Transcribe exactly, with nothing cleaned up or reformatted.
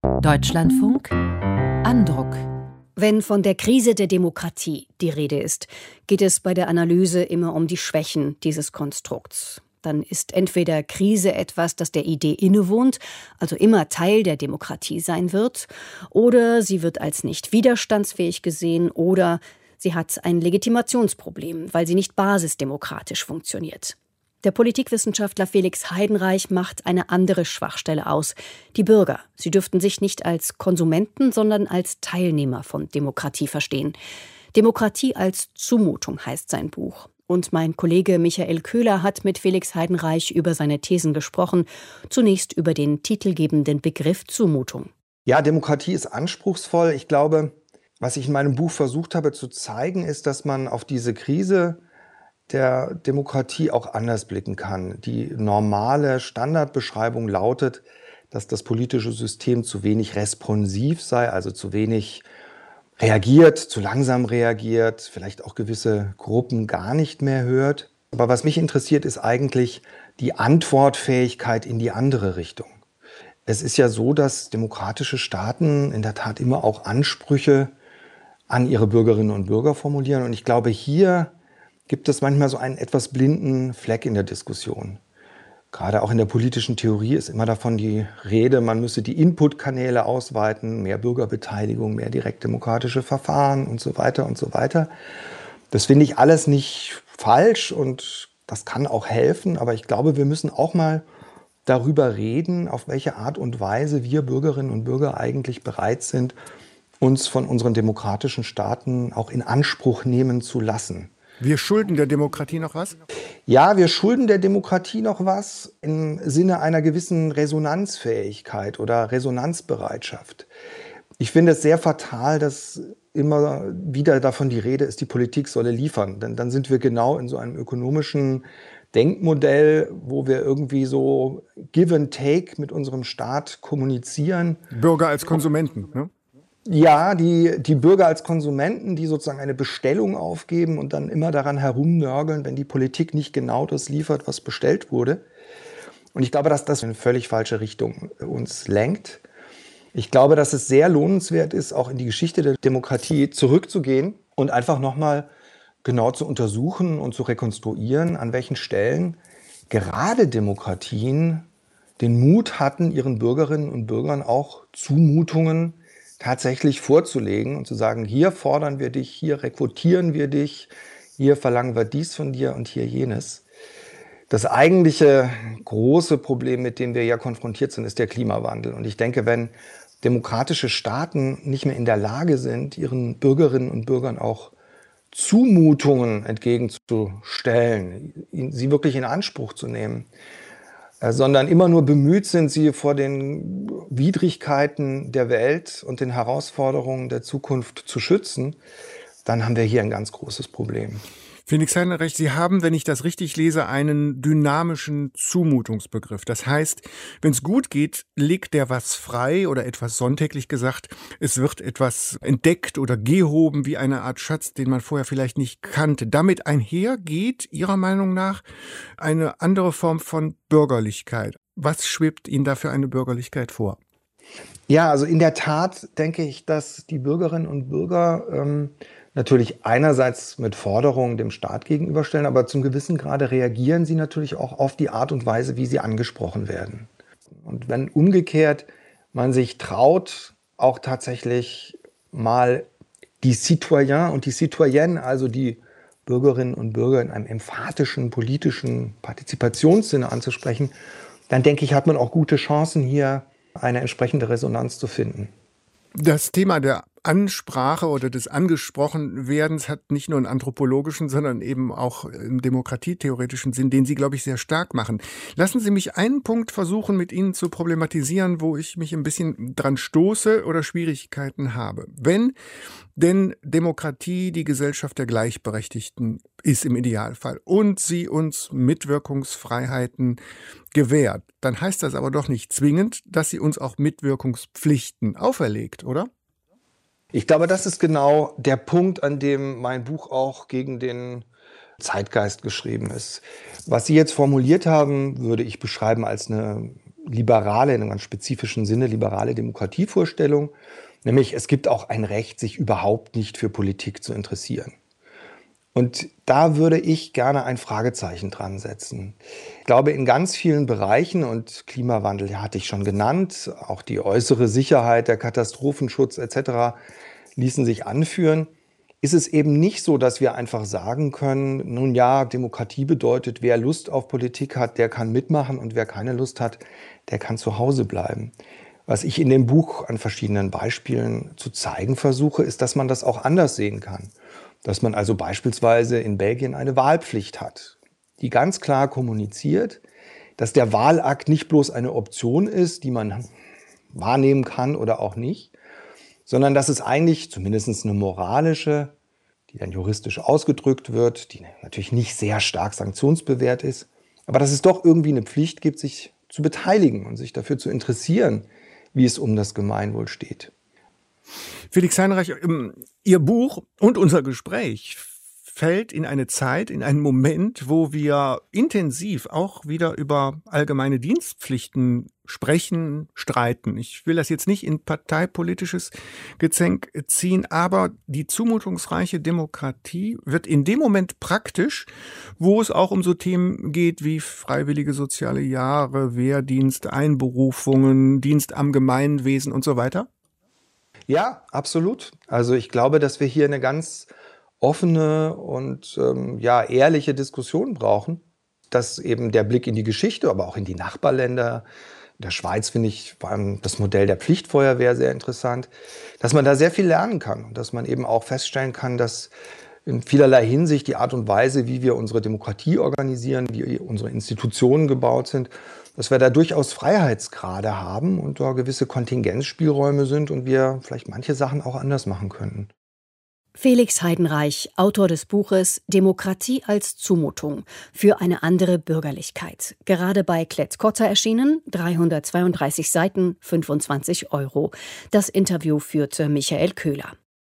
Deutschlandfunk Andruck. Wenn von der Krise der Demokratie die Rede ist, geht es bei der Analyse immer um die Schwächen dieses Konstrukts. Dann ist entweder Krise etwas, das der Idee innewohnt, also immer Teil der Demokratie sein wird, oder sie wird als nicht widerstandsfähig gesehen, oder sie hat ein Legitimationsproblem, weil sie nicht basisdemokratisch funktioniert. Der Politikwissenschaftler Felix Heidenreich macht eine andere Schwachstelle aus. Die Bürger. Sie dürften sich nicht als Konsumenten, sondern als Teilnehmer von Demokratie verstehen. Demokratie als Zumutung heißt sein Buch. Und mein Kollege Michael Köhler hat mit Felix Heidenreich über seine Thesen gesprochen. Zunächst über den titelgebenden Begriff Zumutung. Ja, Demokratie ist anspruchsvoll. Ich glaube, was ich in meinem Buch versucht habe zu zeigen, ist, dass man auf diese Krise der Demokratie auch anders blicken kann. Die normale Standardbeschreibung lautet, dass das politische System zu wenig responsiv sei, also zu wenig reagiert, zu langsam reagiert, vielleicht auch gewisse Gruppen gar nicht mehr hört. Aber was mich interessiert, ist eigentlich die Antwortfähigkeit in die andere Richtung. Es ist ja so, dass demokratische Staaten in der Tat immer auch Ansprüche an ihre Bürgerinnen und Bürger formulieren. Und ich glaube, hier gibt es manchmal so einen etwas blinden Fleck in der Diskussion. Gerade auch in der politischen Theorie ist immer davon die Rede, man müsse die Inputkanäle ausweiten, mehr Bürgerbeteiligung, mehr direktdemokratische Verfahren und so weiter und so weiter. Das finde ich alles nicht falsch und das kann auch helfen, aber ich glaube, wir müssen auch mal darüber reden, auf welche Art und Weise wir Bürgerinnen und Bürger eigentlich bereit sind, uns von unseren demokratischen Staaten auch in Anspruch nehmen zu lassen. Wir schulden der Demokratie noch was? Ja, wir schulden der Demokratie noch was im Sinne einer gewissen Resonanzfähigkeit oder Resonanzbereitschaft. Ich finde es sehr fatal, dass immer wieder davon die Rede ist, die Politik solle liefern. Denn dann sind wir genau in so einem ökonomischen Denkmodell, wo wir irgendwie so Give and Take mit unserem Staat kommunizieren. Bürger als Konsumenten, ne? Ja, die, die Bürger als Konsumenten, die sozusagen eine Bestellung aufgeben und dann immer daran herumnörgeln, wenn die Politik nicht genau das liefert, was bestellt wurde. Und ich glaube, dass das in eine völlig falsche Richtung uns lenkt. Ich glaube, dass es sehr lohnenswert ist, auch in die Geschichte der Demokratie zurückzugehen und einfach nochmal genau zu untersuchen und zu rekonstruieren, an welchen Stellen gerade Demokratien den Mut hatten, ihren Bürgerinnen und Bürgern auch Zumutungen tatsächlich vorzulegen und zu sagen, hier fordern wir dich, hier rekrutieren wir dich, hier verlangen wir dies von dir und hier jenes. Das eigentliche große Problem, mit dem wir ja konfrontiert sind, ist der Klimawandel. Und ich denke, wenn demokratische Staaten nicht mehr in der Lage sind, ihren Bürgerinnen und Bürgern auch Zumutungen entgegenzustellen, sie wirklich in Anspruch zu nehmen, sondern immer nur bemüht sind, sie vor den Widrigkeiten der Welt und den Herausforderungen der Zukunft zu schützen, dann haben wir hier ein ganz großes Problem. Felix Heidenreich, Sie haben, wenn ich das richtig lese, einen dynamischen Zumutungsbegriff. Das heißt, wenn es gut geht, legt der was frei oder etwas sonntäglich gesagt, es wird etwas entdeckt oder gehoben wie eine Art Schatz, den man vorher vielleicht nicht kannte. Damit einher geht, Ihrer Meinung nach, eine andere Form von Bürgerlichkeit. Was schwebt Ihnen da für eine Bürgerlichkeit vor? Ja, also in der Tat denke ich, dass die Bürgerinnen und Bürger ähm, natürlich einerseits mit Forderungen dem Staat gegenüberstellen, aber zum gewissen Grade reagieren sie natürlich auch auf die Art und Weise, wie sie angesprochen werden. Und wenn umgekehrt man sich traut, auch tatsächlich mal die Citoyens und die Citoyennes, also die Bürgerinnen und Bürger in einem emphatischen, politischen Partizipationssinne anzusprechen, dann denke ich, hat man auch gute Chancen, hier eine entsprechende Resonanz zu finden. Das Thema der Ansprache oder des Angesprochenwerdens hat nicht nur einen anthropologischen, sondern eben auch im demokratietheoretischen Sinn, den Sie, glaube ich, sehr stark machen. Lassen Sie mich einen Punkt versuchen, mit Ihnen zu problematisieren, wo ich mich ein bisschen dran stoße oder Schwierigkeiten habe. Wenn denn Demokratie die Gesellschaft der Gleichberechtigten ist im Idealfall und sie uns Mitwirkungsfreiheiten gewährt, dann heißt das aber doch nicht zwingend, dass sie uns auch Mitwirkungspflichten auferlegt, oder? Ich glaube, das ist genau der Punkt, an dem mein Buch auch gegen den Zeitgeist geschrieben ist. Was Sie jetzt formuliert haben, würde ich beschreiben als eine liberale, in einem ganz spezifischen Sinne liberale Demokratievorstellung. Nämlich, es gibt auch ein Recht, sich überhaupt nicht für Politik zu interessieren. Und da würde ich gerne ein Fragezeichen dran setzen. Ich glaube, in ganz vielen Bereichen, und Klimawandel ja, hatte ich schon genannt, auch die äußere Sicherheit, der Katastrophenschutz et cetera ließen sich anführen, ist es eben nicht so, dass wir einfach sagen können, nun ja, Demokratie bedeutet, wer Lust auf Politik hat, der kann mitmachen und wer keine Lust hat, der kann zu Hause bleiben. Was ich in dem Buch an verschiedenen Beispielen zu zeigen versuche, ist, dass man das auch anders sehen kann. Dass man also beispielsweise in Belgien eine Wahlpflicht hat, die ganz klar kommuniziert, dass der Wahlakt nicht bloß eine Option ist, die man wahrnehmen kann oder auch nicht, sondern dass es eigentlich zumindest eine moralische, die dann juristisch ausgedrückt wird, die natürlich nicht sehr stark sanktionsbewehrt ist, aber dass es doch irgendwie eine Pflicht gibt, sich zu beteiligen und sich dafür zu interessieren, wie es um das Gemeinwohl steht. Felix Heinrich, Ihr Buch und unser Gespräch fällt in eine Zeit, in einen Moment, wo wir intensiv auch wieder über allgemeine Dienstpflichten sprechen, streiten. Ich will das jetzt nicht in parteipolitisches Gezänk ziehen, aber die zumutungsreiche Demokratie wird in dem Moment praktisch, wo es auch um so Themen geht wie freiwillige soziale Jahre, Wehrdienst, Einberufungen, Dienst am Gemeinwesen und so weiter. Ja, absolut. Also ich glaube, dass wir hier eine ganz offene und ähm, ja, ehrliche Diskussion brauchen, dass eben der Blick in die Geschichte, aber auch in die Nachbarländer, in der Schweiz finde ich vor allem das Modell der Pflichtfeuerwehr sehr interessant, dass man da sehr viel lernen kann und dass man eben auch feststellen kann, dass in vielerlei Hinsicht die Art und Weise, wie wir unsere Demokratie organisieren, wie unsere Institutionen gebaut sind, dass wir da durchaus Freiheitsgrade haben und da gewisse Kontingenzspielräume sind und wir vielleicht manche Sachen auch anders machen könnten. Felix Heidenreich, Autor des Buches Demokratie als Zumutung für eine andere Bürgerlichkeit. Gerade bei Klett-Cotta erschienen, dreihundertzweiunddreißig Seiten, fünfundzwanzig Euro. Das Interview führte Michael Köhler.